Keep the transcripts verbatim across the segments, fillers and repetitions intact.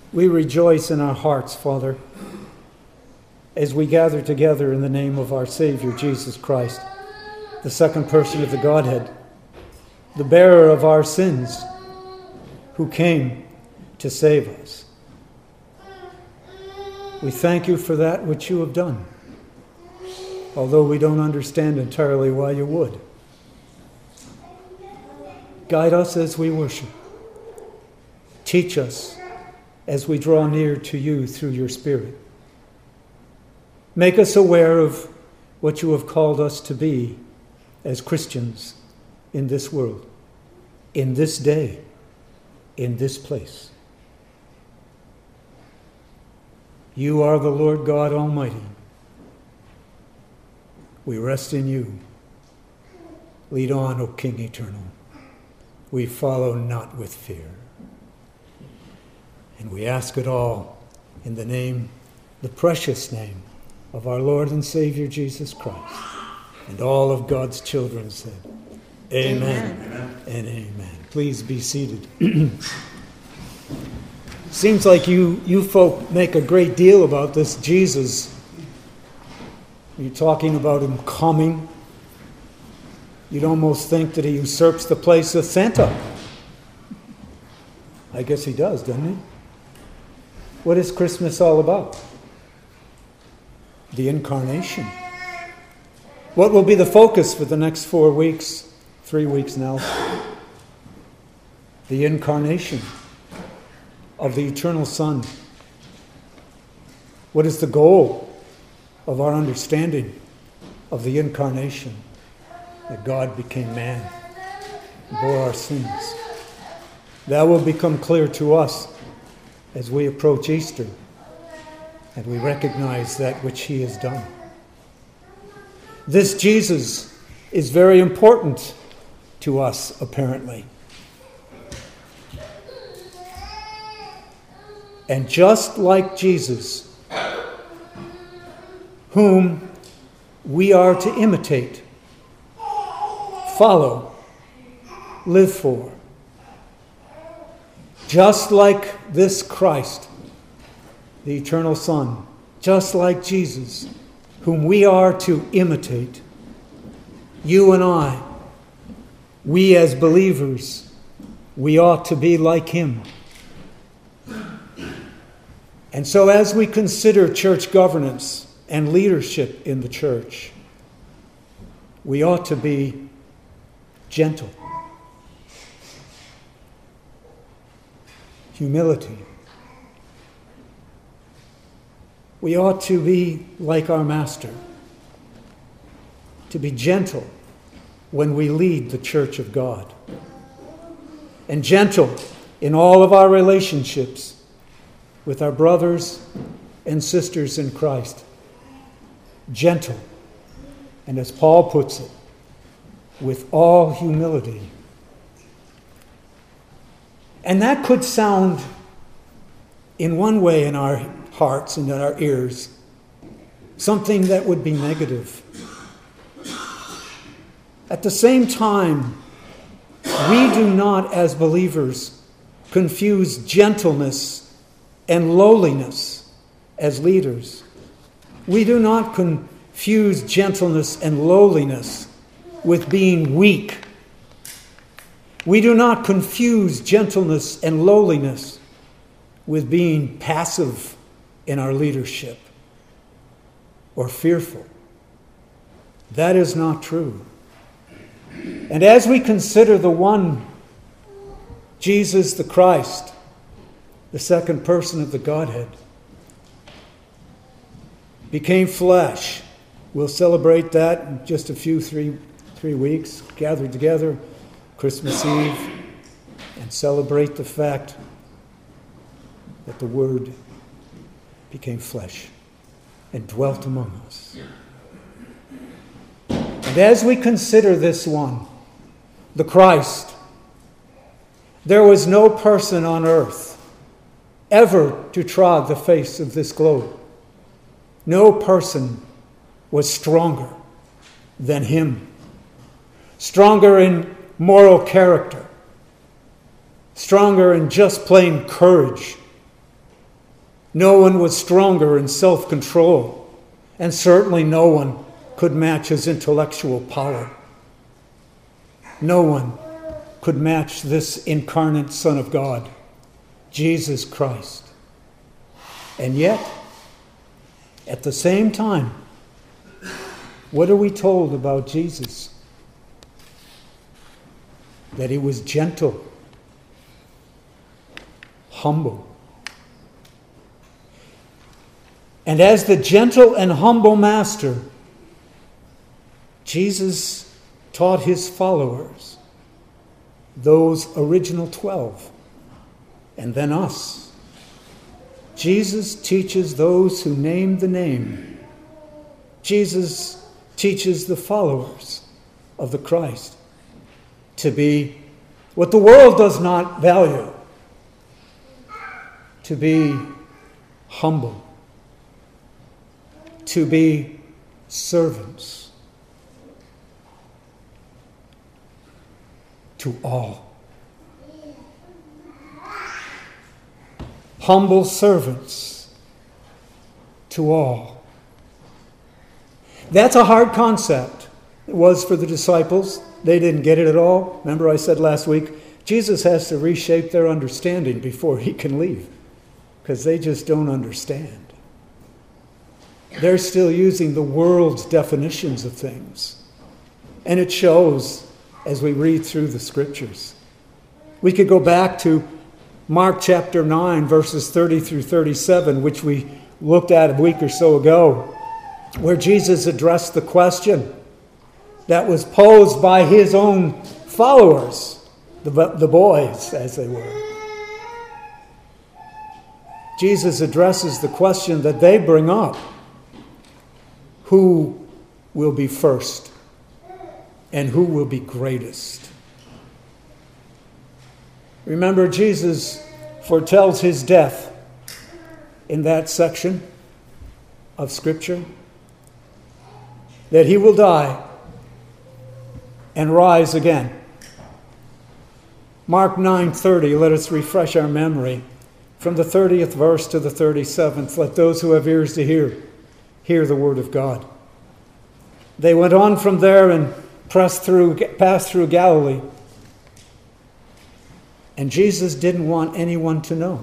We rejoice in our hearts, Father, as we gather together in the name of our Savior, Jesus Christ, the second person of the Godhead, the bearer of our sins, who came to save us. We thank you for that which you have done, although we don't understand entirely why you would. Guide us as we worship. Teach us as we draw near to you through your Spirit. Make us aware of what you have called us to be as Christians in this world, in this day, in this place. You are the Lord God Almighty. We rest in you. Lead on, O King Eternal. We follow not with fear. And we ask it all in the name, the precious name of our Lord and Savior Jesus Christ. And all of God's children said, Amen, amen. And amen. Please be seated. Seems like you, you folk make a great deal about this Jesus. You're talking about him coming. You'd almost think that he usurps the place of Santa. I guess he does, doesn't he? What is Christmas all about? The incarnation. What will be the focus for the next four weeks, three weeks now? The incarnation of the eternal Son. What is the goal of our understanding of the incarnation? That God became man and bore our sins. That will become clear to us as we approach Easter and we recognize that which he has done. This Jesus is very important to us, apparently. And just like Jesus, whom we are to imitate, follow, live for. Just like this Christ, the eternal Son, just like Jesus, whom we are to imitate, you and I, we as believers, we ought to be like him. And so as we consider church governance and leadership in the church, we ought to be gentle. Humility. We ought to be like our Master, to be gentle when we lead the church of God, and gentle in all of our relationships with our brothers and sisters in Christ. Gentle, and as Paul puts it, with all humility. And that could sound, in one way in our hearts and in our ears, something that would be negative. At the same time, we do not, as believers, confuse gentleness and lowliness as leaders. We do not confuse gentleness and lowliness with being weak. We do not confuse gentleness and lowliness with being passive in our leadership or fearful. That is not true. And as we consider the one, Jesus the Christ, the second person of the Godhead, became flesh. We'll celebrate that in just a few, three, three weeks, gathered together, Christmas Eve, and celebrate the fact that the Word became flesh and dwelt among us. And as we consider this one, the Christ, there was no person on earth ever to trod the face of this globe. No person was stronger than him. Stronger in moral character. Stronger in just plain courage. No one was stronger in self-control, and certainly no one could match his intellectual power. No one could match this incarnate Son of God, Jesus Christ. And yet, at the same time, what are we told about Jesus? That he was gentle, humble. And as the gentle and humble master, Jesus taught his followers, those original twelve, and then us. Jesus teaches those who name the name. Jesus teaches the followers of the Christ to be what the world does not value, to be humble, to be servants to all. Humble servants to all. That's a hard concept. It was for the disciples. They didn't get it at all. Remember I said last week, Jesus has to reshape their understanding before he can leave, because they just don't understand. They're still using the world's definitions of things. And it shows as we read through the scriptures. We could go back to Mark chapter nine, verses thirty through thirty-seven, which we looked at a week or so ago, where Jesus addressed the question that was posed by his own followers, the, the boys as they were. Jesus addresses the question that they bring up. Who will be first and who will be greatest? Remember, Jesus foretells his death in that section of Scripture, that he will die and rise again. Mark nine thirty, let us refresh our memory. From the thirtieth verse to the thirty-seventh, let those who have ears to hear, hear the word of God. They went on from there and pressed through, passed through Galilee. And Jesus didn't want anyone to know.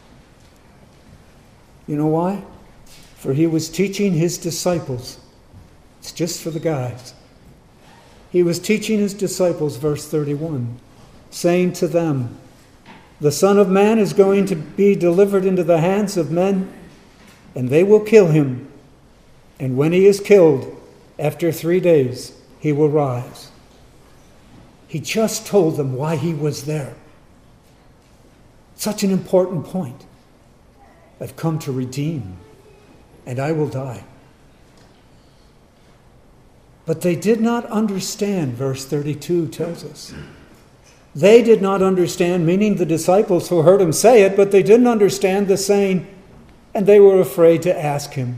You know why? For he was teaching his disciples. It's just for the guys. He was teaching his disciples, verse thirty-one, saying to them, "The Son of Man is going to be delivered into the hands of men, and they will kill him. And when he is killed, after three days, he will rise." He just told them why he was there. Such an important point. I've come to redeem, and I will die. But they did not understand, verse thirty-two tells us. They did not understand, meaning the disciples who heard him say it, but they didn't understand the saying, and they were afraid to ask him.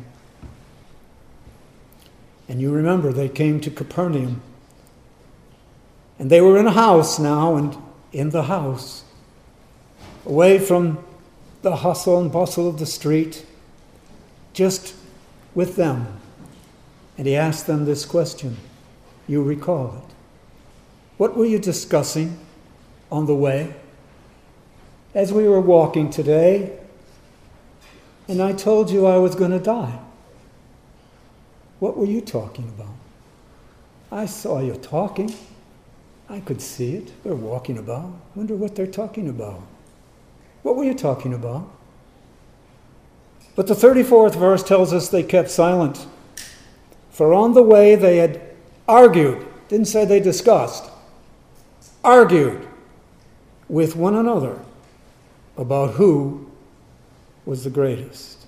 And you remember, they came to Capernaum. And they were in a house now, and in the house, away from the hustle and bustle of the street, just with them. And he asked them this question. You recall it. What were you discussing on the way? As we were walking today, and I told you I was going to die. What were you talking about? I saw you talking. I could see it. They're walking about. Wonder what they're talking about. What were you talking about? But the thirty-fourth verse tells us they kept silent. For on the way they had argued, didn't say they discussed, argued with one another about who was the greatest.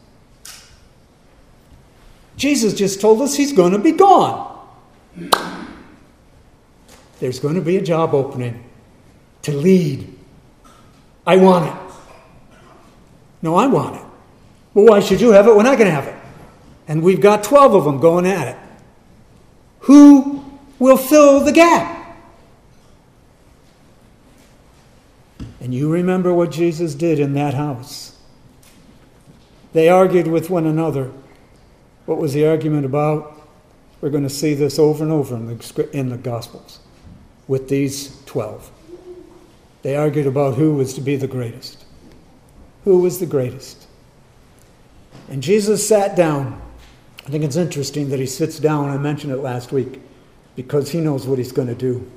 Jesus just told us he's going to be gone. There's going to be a job opening to lead. I want it. No, I want it. Well, why should you have it when I can have it? And we've got twelve of them going at it. Who will fill the gap? And you remember what Jesus did in that house. They argued with one another. What was the argument about? We're going to see this over and over in the, in the Gospels with these twelve. They argued about who was to be the greatest. Who was the greatest? And Jesus sat down. I think it's interesting that he sits down. I mentioned it last week because he knows what he's going to do.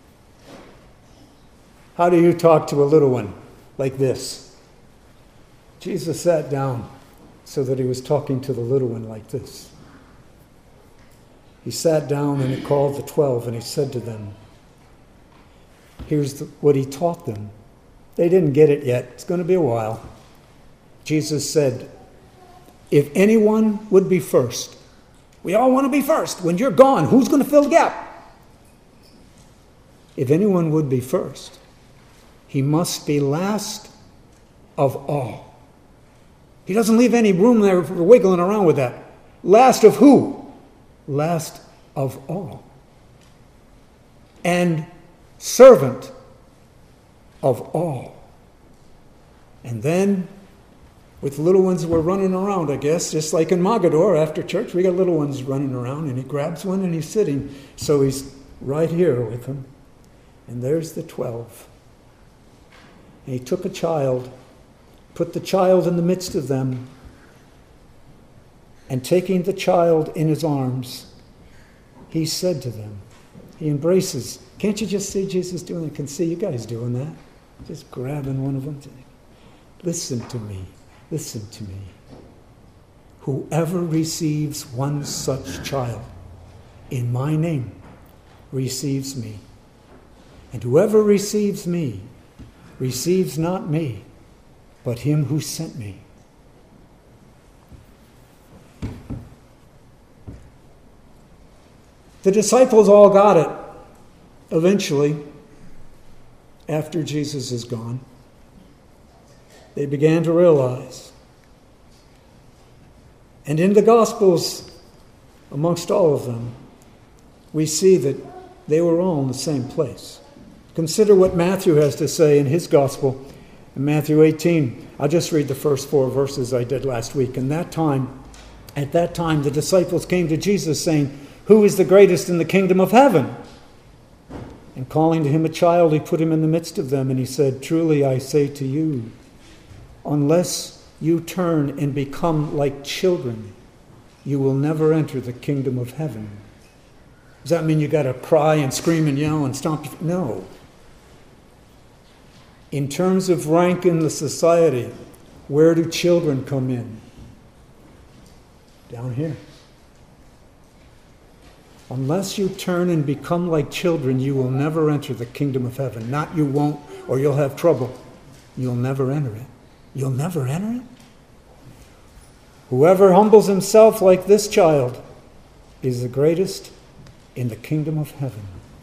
How do you talk to a little one like this? Jesus sat down so that he was talking to the little one like this. He sat down and he called the twelve and he said to them, here's the, what he taught them. They didn't get it yet. It's going to be a while. Jesus said, if anyone would be first, we all want to be first. When you're gone, who's going to fill the gap? If anyone would be first, he must be last of all. He doesn't leave any room there for wiggling around with that. Last of who? Last of all. And servant of all. And then, with little ones were running around, I guess, just like in Mogador after church, we got little ones running around, and he grabs one and he's sitting. So he's right here with them. And there's the twelve. And he took a child, put the child in the midst of them, and taking the child in his arms, he said to them, he embraces. Can't you just see Jesus doing it? I can see you guys doing that. Just grabbing one of them. Listen to me. Listen to me. Whoever receives one such child in my name receives me. And whoever receives me receives not me, but him who sent me. The disciples all got it eventually after Jesus is gone. They began to realize. And in the Gospels, amongst all of them, we see that they were all in the same place. Consider what Matthew has to say in his Gospel. In Matthew eighteen, I'll just read the first four verses I did last week. And that time, at that time, the disciples came to Jesus saying, who is the greatest in the kingdom of heaven? And calling to him a child, he put him in the midst of them, and he said, truly I say to you, unless you turn and become like children, you will never enter the kingdom of heaven. Does that mean you got to cry and scream and yell and stomp? No. In terms of rank in the society, where do children come in? Down here. Unless you turn and become like children, you will never enter the kingdom of heaven. Not you won't, or you'll have trouble. You'll never enter it. You'll never enter it? Whoever humbles himself like this child is the greatest in the kingdom of heaven.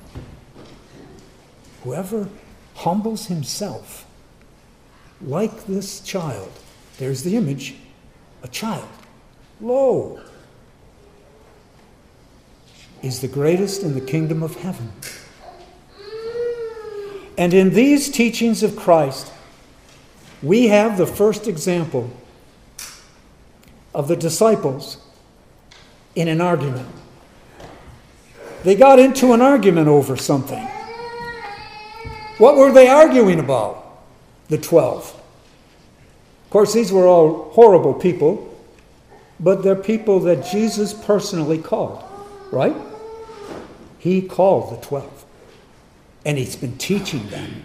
Whoever humbles himself like this child, there's the image, a child, lo, is the greatest in the kingdom of heaven. And in these teachings of Christ, we have the first example of the disciples in an argument. They got into an argument over something. What were they arguing about? The twelve. Of course, these were all horrible people, but they're people that Jesus personally called, right? He called the twelve, and he's been teaching them.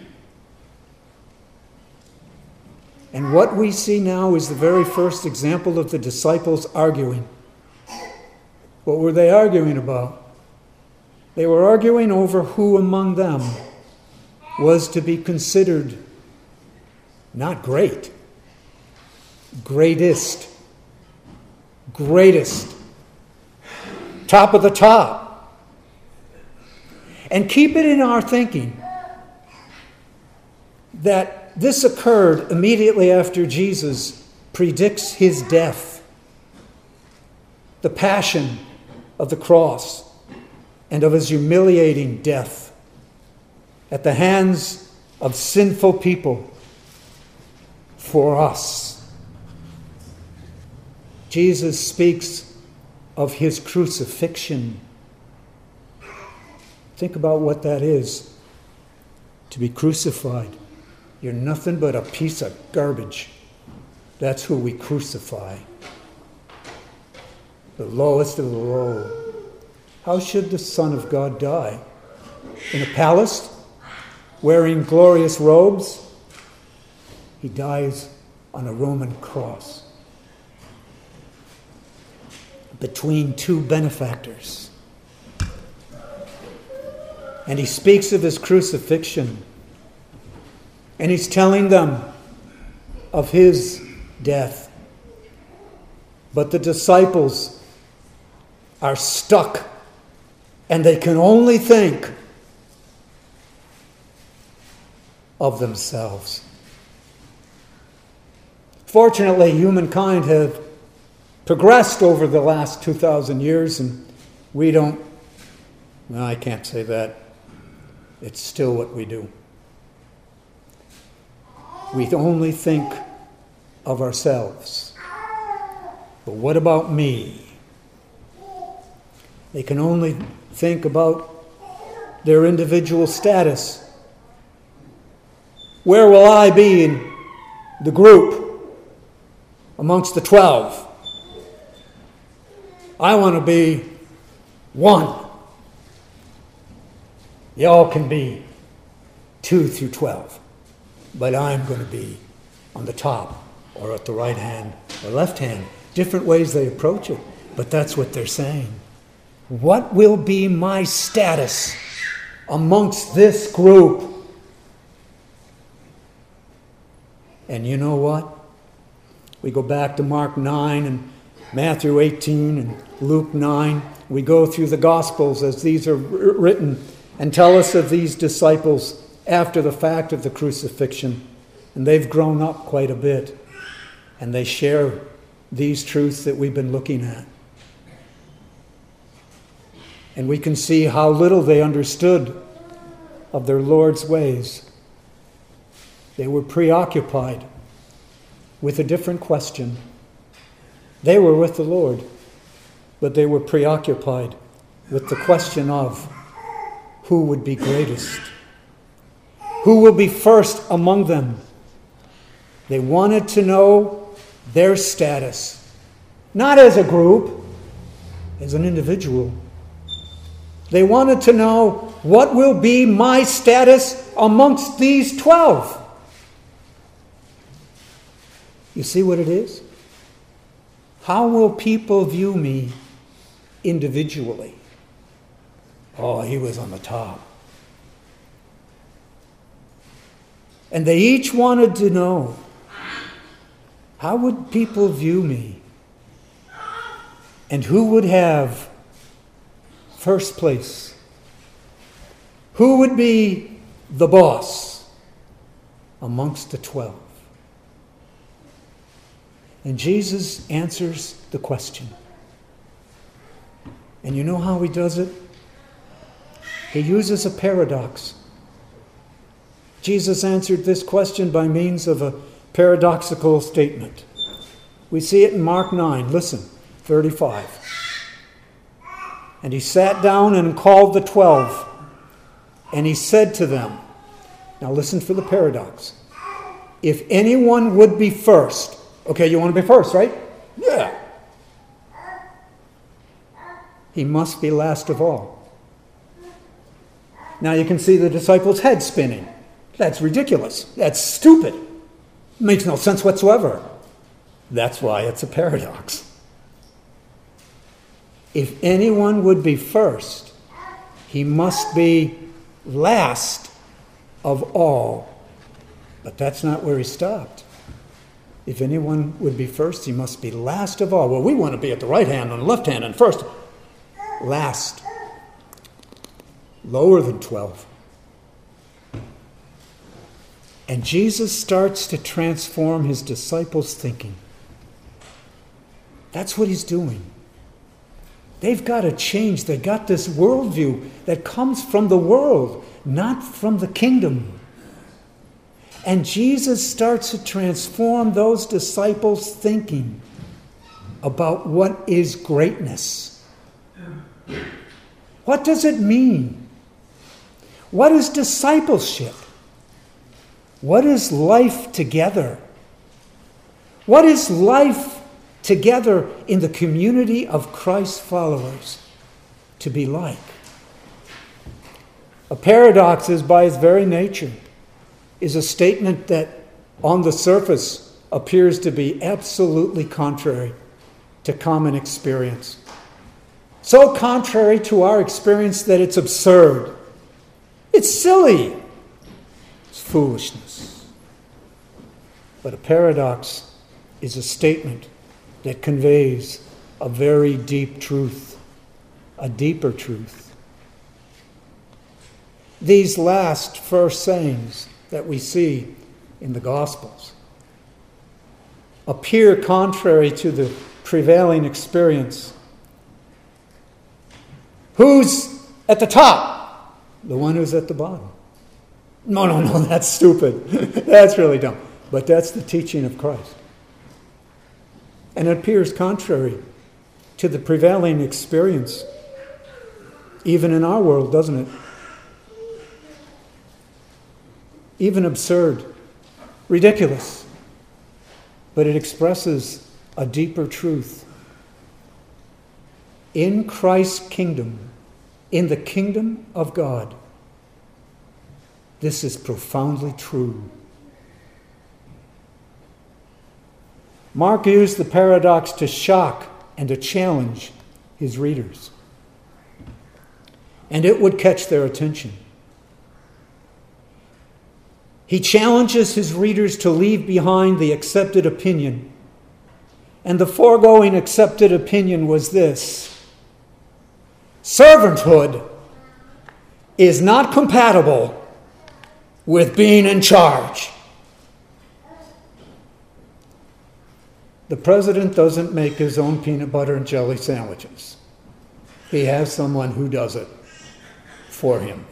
And what we see now is the very first example of the disciples arguing. What were they arguing about? They were arguing over who among them was to be considered not great, greatest, greatest, top of the top. And keep it in our thinking that this occurred immediately after Jesus predicts his death, the passion of the cross, and of his humiliating death at the hands of sinful people for us. Jesus speaks of his crucifixion. Think about what that is, to be crucified. You're nothing but a piece of garbage. That's who we crucify. The lowest of the low. How should the Son of God die? In a palace, wearing glorious robes? He dies on a Roman cross, between two benefactors. And he speaks of his crucifixion. And he's telling them of his death. But the disciples are stuck, and they can only think of themselves. Fortunately, humankind have progressed over the last two thousand years, and we don't, no, I can't say that. It's still what we do. We only think of ourselves. But what about me? They can only think about their individual status. Where will I be in the group amongst the twelve? I want to be one. Y'all can be two through twelve. But I'm going to be on the top or at the right hand or left hand. Different ways they approach it. But that's what they're saying. What will be my status amongst this group? And you know what? We go back to Mark nine and Matthew eighteen and Luke nine. We go through the Gospels as these are written and tell us of these disciples after the fact of the crucifixion. And they've grown up quite a bit. And they share these truths that we've been looking at. And we can see how little they understood of their Lord's ways. They were preoccupied with a different question. They were with the Lord, but they were preoccupied with the question of who would be greatest. Who will be first among them? They wanted to know their status, not as a group, as an individual. They wanted to know, what will be my status amongst these twelve? You see what it is? How will people view me individually? Oh, he was on the top. And they each wanted to know, how would people view me? And who would have first place? Who would be the boss amongst the twelve? And Jesus answers the question. And you know how he does it? He uses a paradox. Jesus answered this question by means of a paradoxical statement. We see it in Mark nine. Listen, thirty-five. And he sat down and called the twelve. And he said to them, now listen for the paradox. If anyone would be first, okay, you want to be first, right? Yeah. He must be last of all. Now you can see the disciples' head spinning. That's ridiculous. That's stupid. Makes no sense whatsoever. That's why it's a paradox. If anyone would be first, he must be last of all. But that's not where he stopped. If anyone would be first, he must be last of all. Well, we want to be at the right hand and the left hand and first. Last. Lower than twelve. And Jesus starts to transform his disciples' thinking. That's what he's doing. They've got to change. They've got this worldview that comes from the world, not from the kingdom. And Jesus starts to transform those disciples' thinking. about what is greatness. What does it mean? What is discipleship? What is life together? What is life together in the community of Christ's followers to be like? A paradox is, by its very nature, is a statement that on the surface appears to be absolutely contrary to common experience. So contrary to our experience that it's absurd. It's silly. It's foolishness. But a paradox is a statement that conveys a very deep truth, a deeper truth. These last first sayings that we see in the Gospels appear contrary to the prevailing experience. Who's at the top? The one who's at the bottom. No, no, no, that's stupid. That's really dumb. But that's the teaching of Christ. And it appears contrary to the prevailing experience, even in our world, doesn't it? Even absurd, ridiculous. But it expresses a deeper truth. In Christ's kingdom, in the kingdom of God, this is profoundly true. Mark used the paradox to shock and to challenge his readers. And it would catch their attention. He challenges his readers to leave behind the accepted opinion. And the foregoing accepted opinion was this: servanthood is not compatible with being in charge. The president doesn't make his own peanut butter and jelly sandwiches. He has someone who does it for him.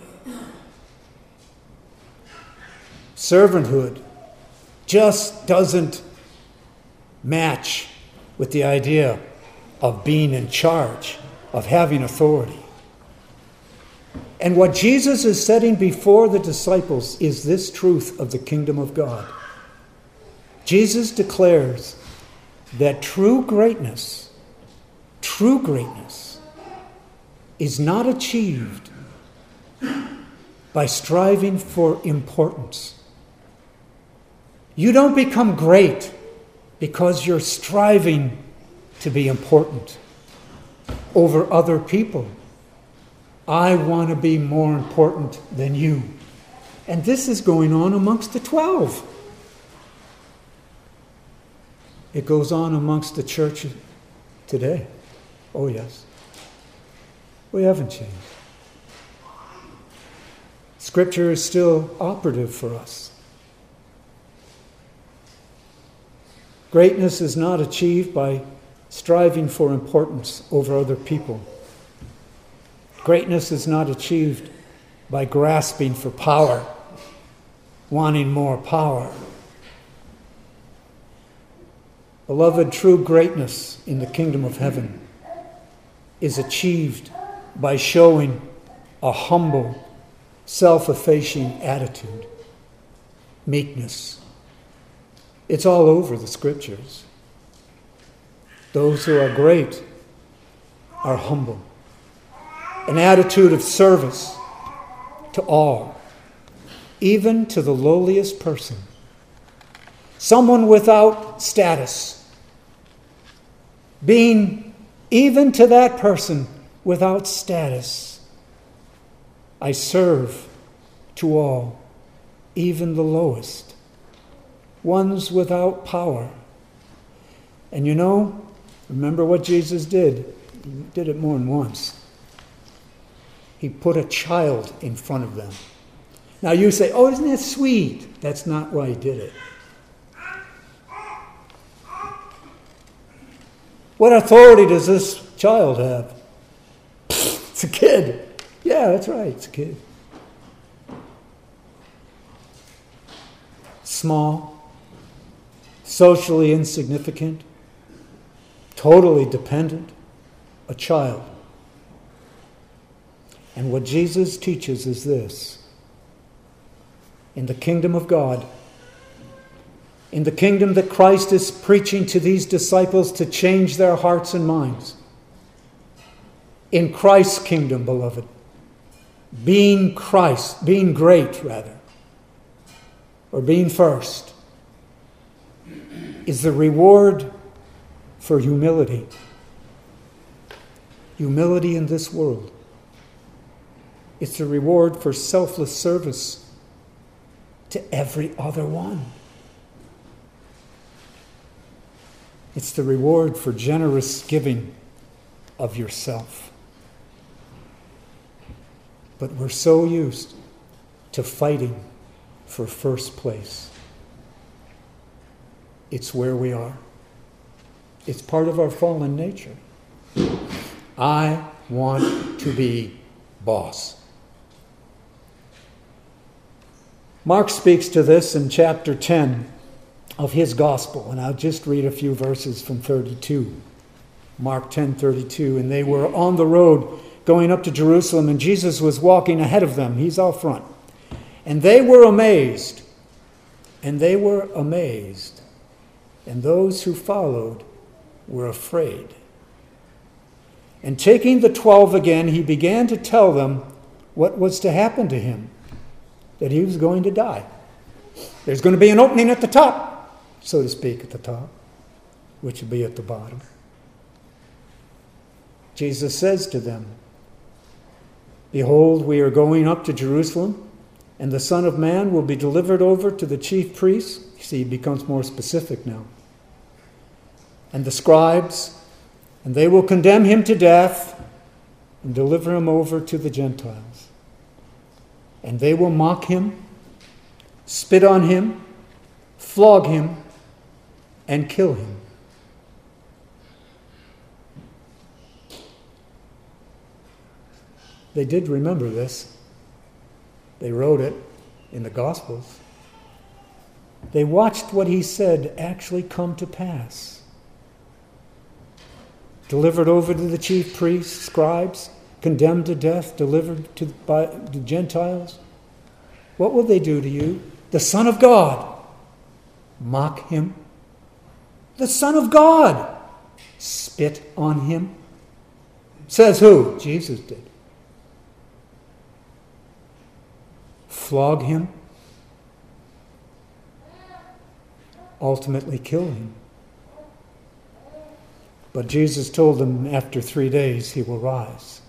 Servanthood just doesn't match with the idea of being in charge, of having authority. And what Jesus is setting before the disciples is this truth of the kingdom of God. Jesus declares that true greatness, true greatness, is not achieved by striving for importance. You don't become great because you're striving to be important over other people. I want to be more important than you. And this is going on amongst the twelve. It goes on amongst the church today. Oh, yes. We haven't changed. Scripture is still operative for us. Greatness is not achieved by striving for importance over other people. Greatness is not achieved by grasping for power, wanting more power. Beloved, true greatness in the kingdom of heaven is achieved by showing a humble, self-effacing attitude, meekness. It's all over the scriptures. Those who are great are humble. An attitude of service to all, even to the lowliest person. Someone without status. Being even to that person without status. I serve to all, even the lowest. Ones without power. And you know, remember what Jesus did. He did it more than once. He put a child in front of them. Now you say, oh, isn't that sweet? That's not why he did it. What authority does this child have? It's a kid. Yeah, that's right, it's a kid. Small, socially insignificant, totally dependent, a child. And what Jesus teaches is this. In the kingdom of God, in the kingdom that Christ is preaching to these disciples to change their hearts and minds, in Christ's kingdom, beloved, being Christ, being great, rather, or being first, is the reward for humility. Humility in this world. It's the reward for selfless service to every other one. It's the reward for generous giving of yourself. But we're so used to fighting for first place. It's where we are. It's part of our fallen nature. I want to be boss. Mark speaks to this in chapter ten of his gospel, and I'll just read a few verses from thirty-two. Mark ten thirty-two, and they were on the road going up to Jerusalem, and Jesus was walking ahead of them. He's out front. And they were amazed, and they were amazed, and those who followed were afraid. And taking the twelve again, he began to tell them what was to happen to him, that he was going to die. There's going to be an opening at the top, so to speak, at the top, which will be at the bottom. Jesus says to them, "Behold, we are going up to Jerusalem, and the Son of Man will be delivered over to the chief priests." You see, he becomes more specific now. "And the scribes, and they will condemn him to death and deliver him over to the Gentiles. And they will mock him, spit on him, flog him, and kill him. They did remember this. They wrote it in the Gospels. They watched what he said actually come to pass. Delivered over to the chief priests, scribes, condemned to death, delivered to by the Gentiles. What will they do to you? The Son of God. Mock him. The Son of God. Spit on him. Says who? Jesus did. Flog him. Ultimately kill him. But Jesus told them after three days he will rise.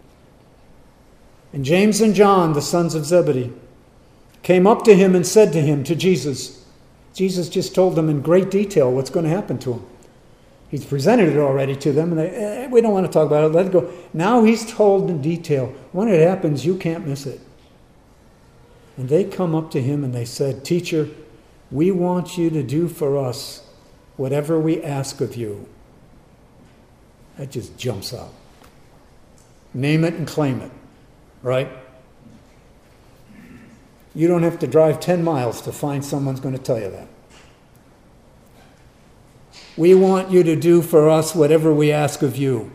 And James and John, the sons of Zebedee, came up to him and said to him, to Jesus, Jesus just told them in great detail what's going to happen to him. He's presented it already to them, and they, eh, we don't want to talk about it, let it go. Now he's told in detail. When it happens, you can't miss it. And they come up to him and they said, "Teacher, we want you to do for us whatever we ask of you." That just jumps out. Name it and claim it, right? You don't have to drive ten miles to find someone's going to tell you that. We want you to do for us whatever we ask of you.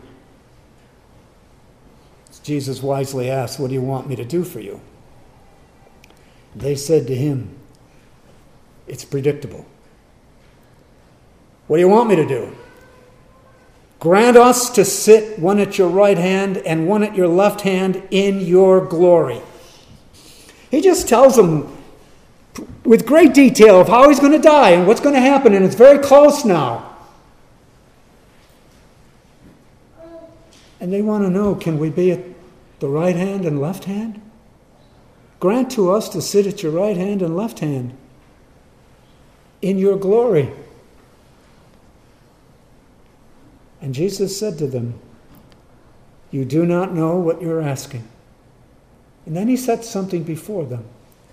Jesus wisely asked, "What do you want me to do for you?" They said to him, "It's predictable. What do you want me to do? Grant us to sit one at your right hand and one at your left hand in your glory." He just tells them with great detail of how he's going to die and what's going to happen, and it's very close now. And they want to know, can we be at the right hand and left hand? Grant to us to sit at your right hand and left hand in your glory. And Jesus said to them, "You do not know what you're asking." And then he set something before them.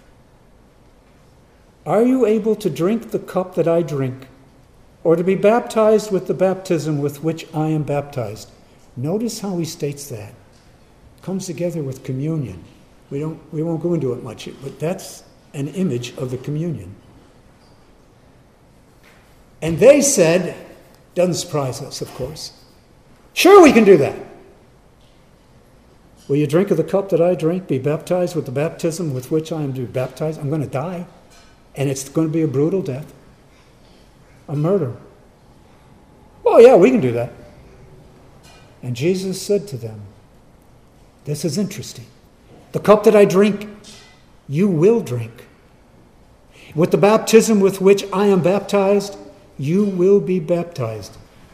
"Are you able to drink the cup that I drink, or to be baptized with the baptism with which I am baptized?" Notice how he states that. It comes together with communion. We don't we won't go into it much, but that's an image of the communion. And they said, Doesn't surprise us, of course. Sure, we can do that. Will you drink of the cup that I drink, be baptized with the baptism with which I am to be baptized? I'm going to die, and it's going to be a brutal death, a murder. Oh, yeah, we can do that. And Jesus said to them, this is interesting. The cup that I drink, you will drink. With the baptism with which I am baptized, you will be baptized.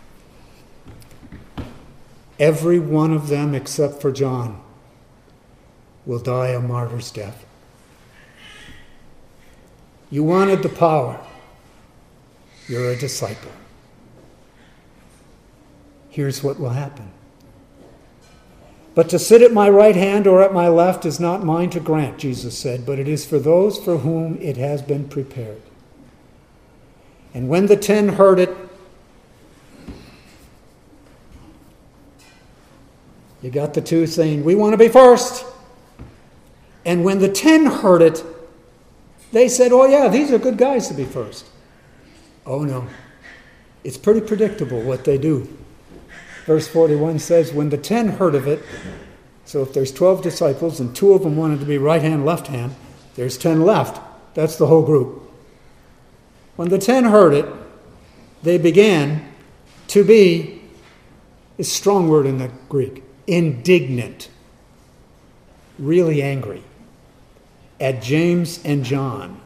Every one of them except for John will die a martyr's death. You wanted the power. You're a disciple. Here's what will happen. But to sit at my right hand or at my left is not mine to grant, Jesus said, but it is for those for whom it has been prepared. And when the ten heard it, you got the two saying, we want to be first. And when the ten heard it, they said, oh yeah, these are good guys to be first. Oh no. It's pretty predictable what they do. Verse forty-one says, when the ten heard of it, so if there's twelve disciples and two of them wanted to be right hand, left hand, there's ten left. That's the whole group. When the ten heard it, they began to be, is a strong word in the Greek, indignant, really angry at James and John.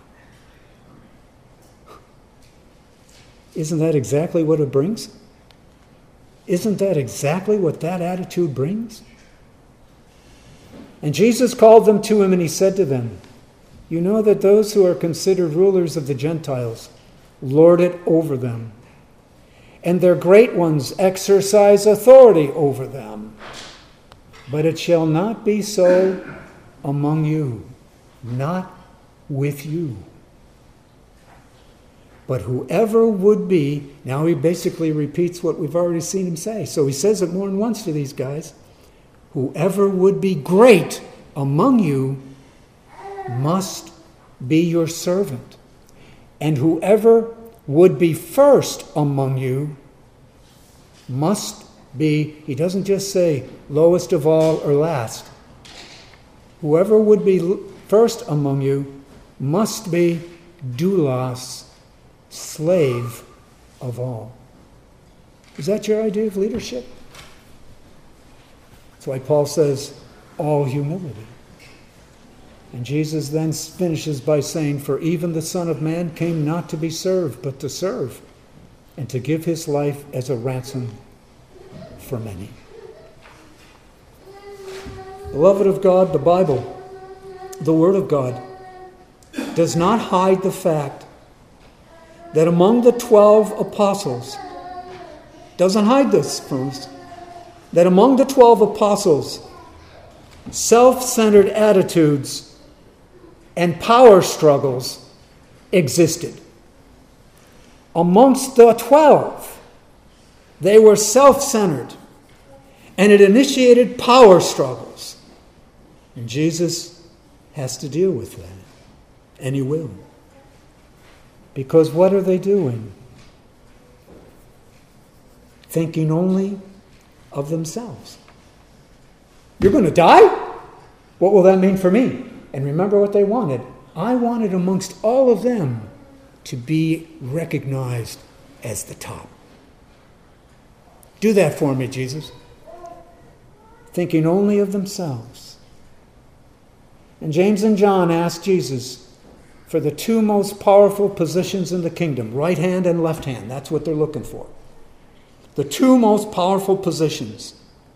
Isn't that exactly what it brings? Isn't that exactly what that attitude brings? And Jesus called them to him and he said to them, you know that those who are considered rulers of the Gentiles lord it over them, and their great ones exercise authority over them. But it shall not be so among you, not with you. But whoever would be, now he basically repeats what we've already seen him say. So he says it more than once to these guys. Whoever would be great among you must be your servant. And whoever would be first among you must be, he doesn't just say lowest of all or last. Whoever would be first among you must be doulos, slave of all. Is that your idea of leadership? That's why Paul says, all humility. And Jesus then finishes by saying, for even the Son of Man came not to be served, but to serve, and to give his life as a ransom for many. Beloved of God, the Bible, the Word of God, does not hide the fact that among the twelve apostles, doesn't hide this from us, that among the twelve apostles, self-centered attitudes and power struggles existed. Amongst the twelve, they were self-centered, and it initiated power struggles. And Jesus has to deal with that, and he will. Because what are they doing? Thinking only of themselves. You're going to die? What will that mean for me? And remember what they wanted. I wanted amongst all of them to be recognized as the top. Do that for me, Jesus. Thinking only of themselves. And James and John asked Jesus for the two most powerful positions in the kingdom, right hand and left hand. That's what they're looking for. The two most powerful positions.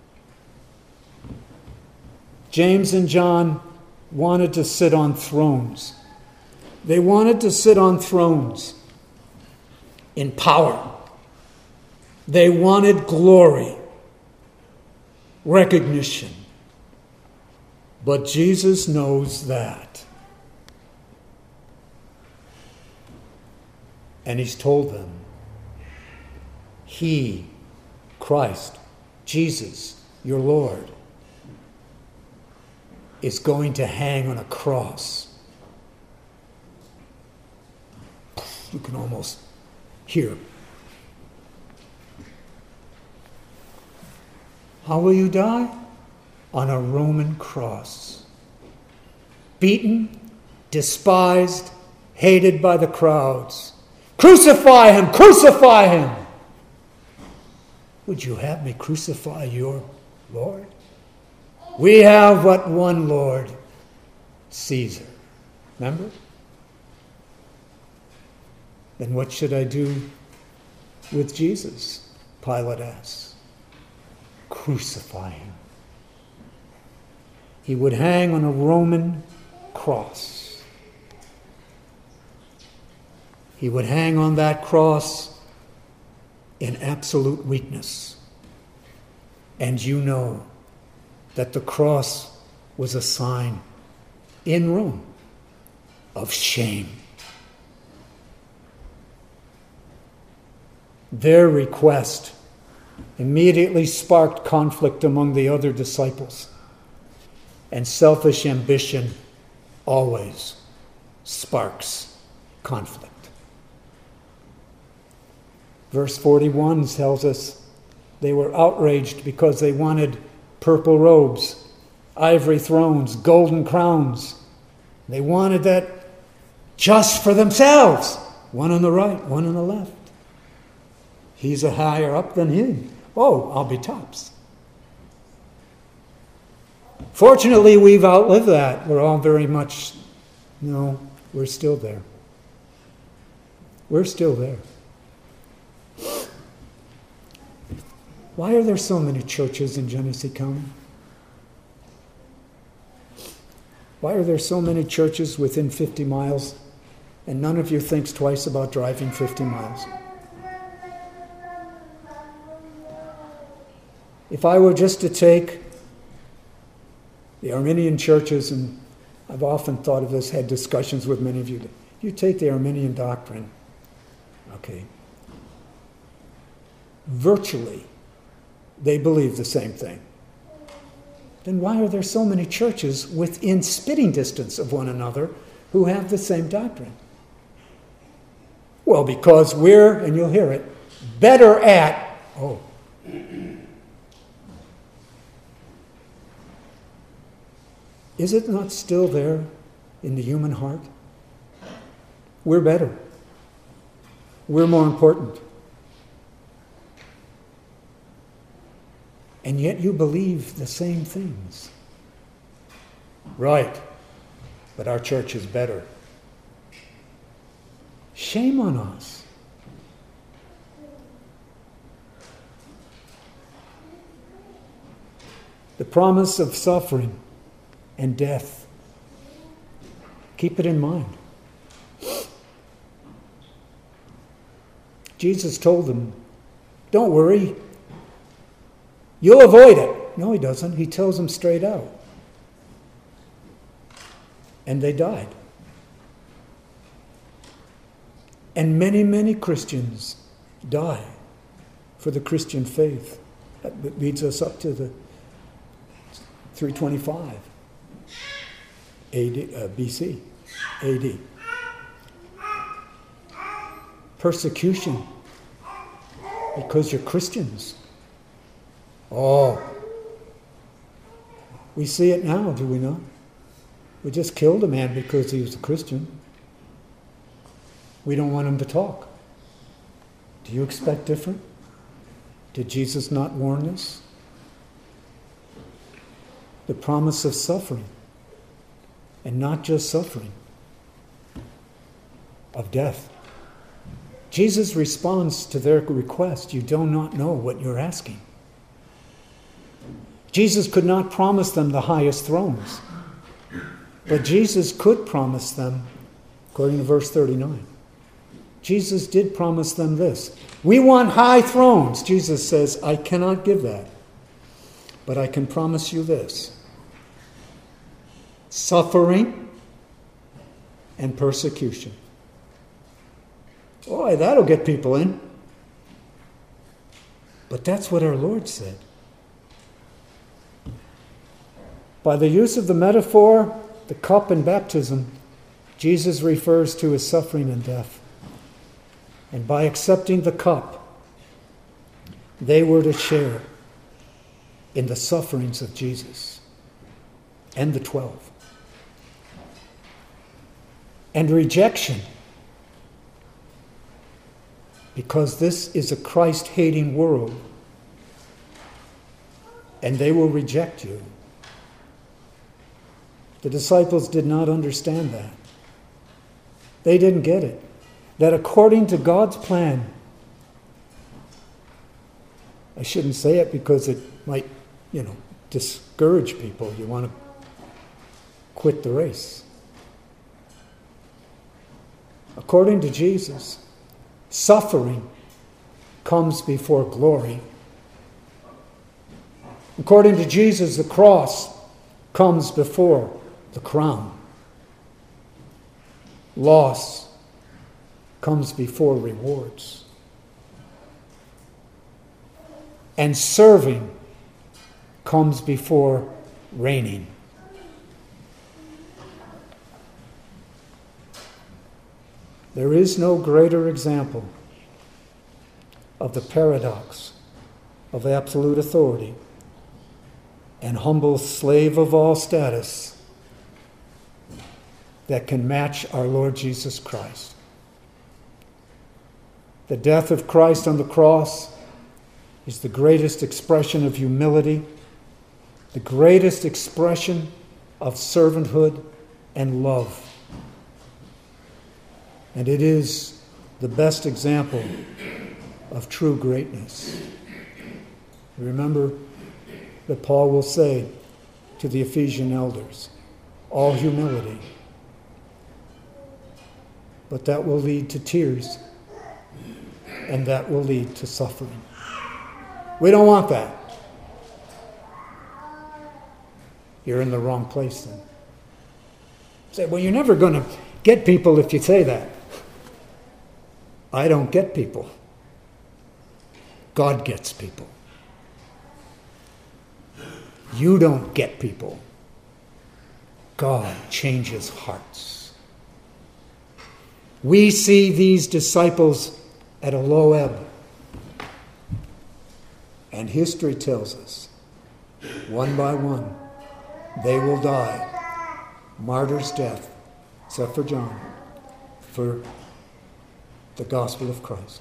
James and John wanted to sit on thrones. They wanted to sit on thrones in power. They wanted glory, recognition. But Jesus knows that. And he's told them, he, Christ, Jesus, your Lord, is going to hang on a cross. You can almost hear How will you die? On a Roman cross. Beaten, despised, hated by the crowds. Crucify him! Crucify him! Would you have me crucify your Lord? We have but one Lord, Caesar. Remember? Then what should I do with Jesus? Pilate asks. Crucify him. He would hang on a Roman cross. He would hang on that cross in absolute weakness. And you know that the cross was a sign in Rome of shame. Their request immediately sparked conflict among the other disciples. And selfish ambition always sparks conflict. Verse forty-one tells us they were outraged because they wanted purple robes, ivory thrones, golden crowns. They wanted that just for themselves. One on the right, one on the left. He's a higher up than him. Oh, I'll be tops. Fortunately, we've outlived that. We're all very much, no, we're still there. We're still there. Why are there so many churches in Genesee County? Why are there so many churches within fifty miles and none of you thinks twice about driving fifty miles? If I were just to take the Arminian churches, and I've often thought of this, had discussions with many of you, you take the Arminian doctrine, okay, virtually they believe the same thing. Then why are there so many churches within spitting distance of one another who have the same doctrine? Well, because we're, and you'll hear it, better at, oh, is it not still there in the human heart? We're better. We're more important. And yet you believe the same things. Right, but our church is better. Shame on us. The promise of suffering and death. Keep it in mind. Jesus told them, don't worry, you'll avoid it. No, he doesn't. He tells them straight out. And they died. And many, many Christians die for the Christian faith. That leads us up to the three twenty-five A D, uh, B C, A D. Persecution because you're Christians. Oh, we see it now, do we not? We just killed a man because he was a Christian. We don't want him to talk. Do you expect different? Did Jesus not warn us? The promise of suffering, and not just suffering, of death. Jesus responds to their request, you do not know what you're asking. Jesus could not promise them the highest thrones, but Jesus could promise them, according to verse thirty-nine, Jesus did promise them this. We want high thrones. Jesus says, I cannot give that, but I can promise you this. Suffering and persecution. Boy, that'll get people in. But that's what our Lord said. By the use of the metaphor, the cup in baptism, Jesus refers to his suffering and death. And by accepting the cup, they were to share in the sufferings of Jesus and the twelve. And rejection, because this is a Christ-hating world, and they will reject you. The disciples did not understand that. They didn't get it. That according to God's plan, I shouldn't say it because it might, you know, discourage people. You want to quit the race. According to Jesus, suffering comes before glory. According to Jesus, the cross comes before the crown. Loss comes before rewards. And serving comes before reigning. There is no greater example of the paradox of absolute authority and humble slave of all status that can match our Lord Jesus Christ. The death of Christ on the cross is the greatest expression of humility, the greatest expression of servanthood and love. And it is the best example of true greatness. Remember that Paul will say to the Ephesian elders, all humility. But that will lead to tears, and that will lead to suffering. We don't want that. You're in the wrong place then. Say, well, you're never going to get people if you say that. I don't get people. God gets people. You don't get people. God changes hearts. We see these disciples at a low ebb. And history tells us, one by one, they will die. Martyr's death, except for John, for the gospel of Christ.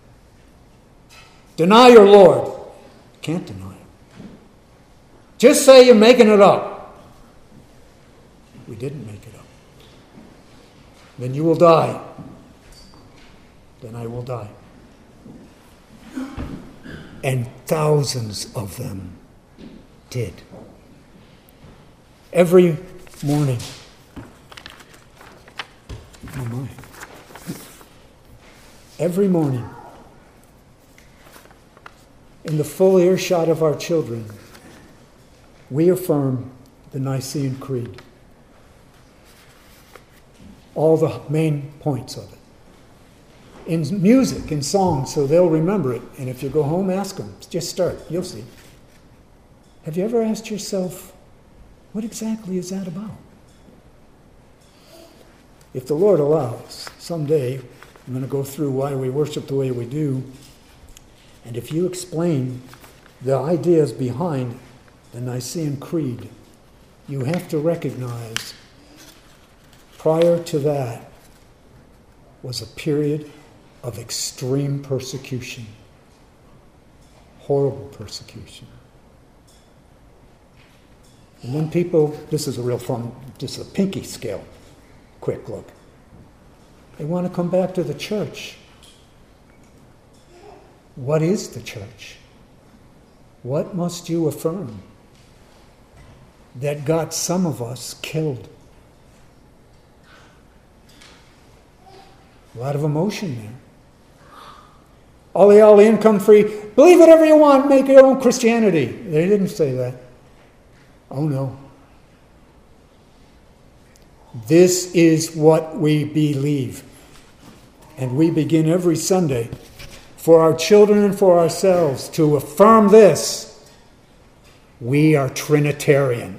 Deny your Lord. Can't deny him. Just say you're making it up. We didn't make it up. Then you will die. Then I will die. And thousands of them did. Every morning. Oh my. Every morning, in the full earshot of our children, we affirm the Nicene Creed. All the main points of it. In music, in song, so they'll remember it. And if you go home, ask them. Just start. You'll see. Have you ever asked yourself, what exactly is that about? If the Lord allows, someday I'm going to go through why we worship the way we do. And if you explain the ideas behind the Nicene Creed, you have to recognize prior to that was a period of extreme persecution, horrible persecution. And then people, this is a real fun, just a pinky scale, quick look. They want to come back to the church. What is the church? What must you affirm that got some of us killed? A lot of emotion there. Ollie, ollie, income free. Believe whatever you want, make your own Christianity. They didn't say that. Oh no. This is what we believe. And we begin every Sunday for our children and for ourselves to affirm this. We are Trinitarian.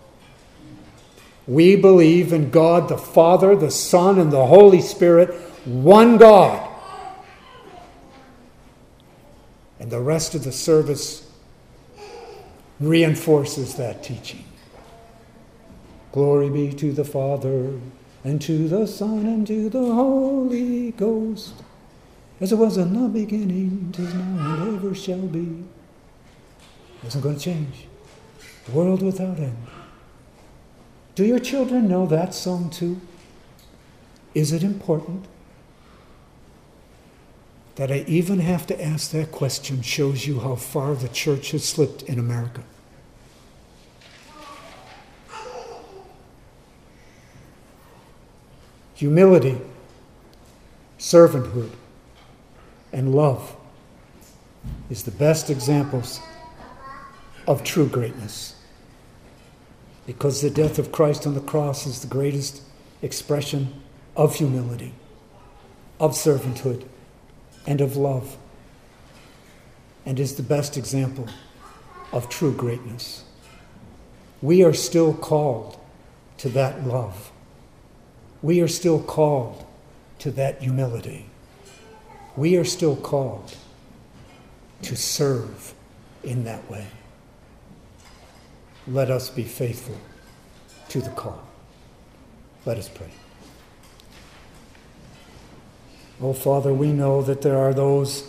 We believe in God the Father, the Son, and the Holy Spirit, one God. And the rest of the service reinforces that teaching. Glory be to the Father, and to the Son, and to the Holy Ghost, as it was in the beginning, tis now, and ever shall be. Isn't going to change. World without end. Do your children know that song too? Is it important? That I even have to ask that question shows you how far the church has slipped in America. Humility, servanthood, and love is the best examples of true greatness. Because the death of Christ on the cross is the greatest expression of humility, of servanthood, and of love, and is the best example of true greatness. We are still called to that love. We are still called to that humility. We are still called to serve in that way. Let us be faithful to the call. Let us pray. Oh, Father, we know that there are those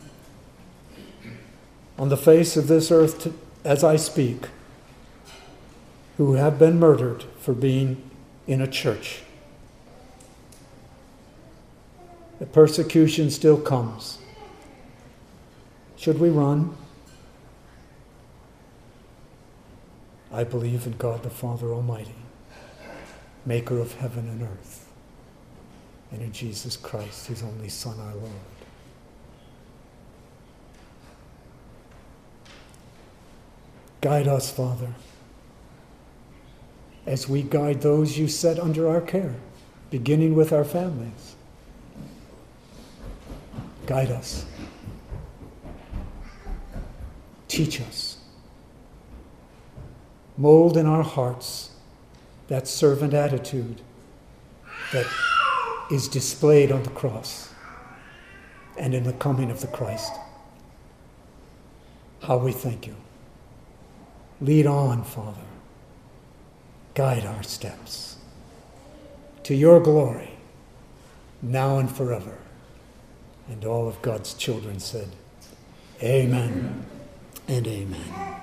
on the face of this earth, to, as I speak, who have been murdered for being in a church. The persecution still comes. Should we run? I believe in God the Father Almighty, maker of heaven and earth, and in Jesus Christ, his only Son, our Lord. Guide us, Father, as we guide those you set under our care, beginning with our families. Guide us. Teach us. Mold in our hearts that servant attitude that is displayed on the cross and in the coming of the Christ. How we thank you. Lead on, Father. Guide our steps to your glory, now and forever. And all of God's children said, Amen and amen.